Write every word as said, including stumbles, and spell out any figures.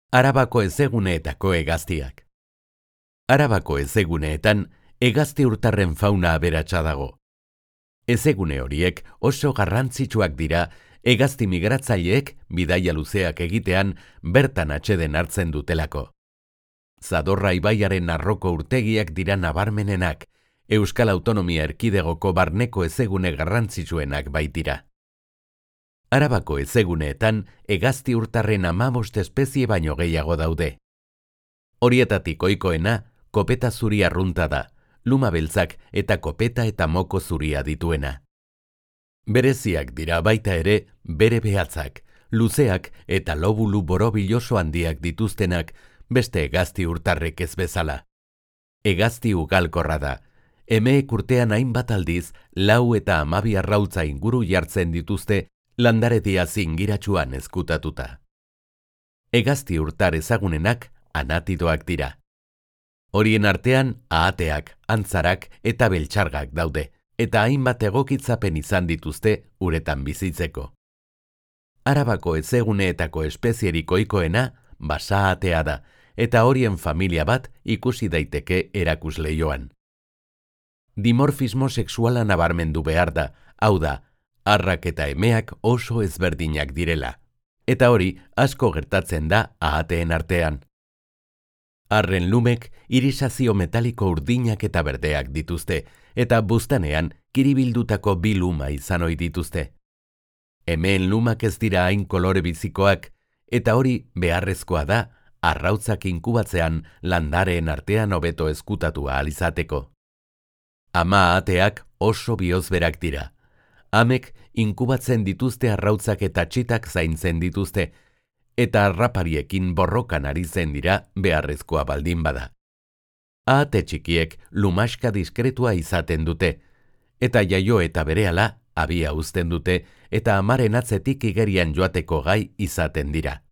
Arabako ezeguneetako hegaztiak. Arabako ezeguneetan hegazti urtarren fauna aberatsa dago. Ezegune horiek oso garrantzitsuak dira hegazti migratzaileek bidaia luzeak egitean bertan atseden hartzen dutelako. Zadorra ibaiaren arroko urtegiak dira nabarmenenak, Euskal Autonomia Erkidegoko barneko ezegune garrantzitsuenak baitira. Arabako ezeguneetan hegazti urtarren hamabost espezie baino gehiago daude. Horietatik ohikoena kopeta zuri arrunta da, luma beltzak eta kopeta eta moko zuria dituena. Bereziak dira baita ere bere behatzak, luzeak eta lobulu borobil oso handiak dituztenak beste hegazti urtarrek ez bezala. Hegazti ugalkorra da, emeek urtean hainbat aldiz lau eta hamabi arrautza inguru jartzen dituzte landaredia zingiratsuan ezkutatuta. Hegazti urtar ezagunenak anatidoak dira. Horien artean ahateak, antzarak eta beltxargak daude, eta hainbat egokitzapen izan dituzte uretan bizitzeko. Arabako ezeguneetako espezierik ohikoena basa-ahatea da, eta horien familia bat ikusi daiteke erakusleioan. Dimorfismo sexuala nabarmendu behar da, hau da, arrak eta emeak oso ezberdinak direla, eta hori asko gertatzen da ahateen artean. Arren lumek irisazio metaliko urdinak eta berdeak dituzte, eta buztanean kiribildutako bi luma izan ohi dituzte. Emeen lumak ez dira hain kolore bizikoak, eta hori beharrezkoa da arrautzak inkubatzean landareen artean hobeto ezkutatu ahal izateko. Ama ahateak oso bihozberak dira. Amek inkubatzen dituzte arrautzak eta txitak zaintzen dituzte, eta harrapariekin borrokan ari zen dira beharrezkoa baldin bada. Ahate txikiek lumaska diskretua izaten dute, eta jaio eta berehala abia uzten dute eta amaren atzetik igerian joateko gai izaten dira.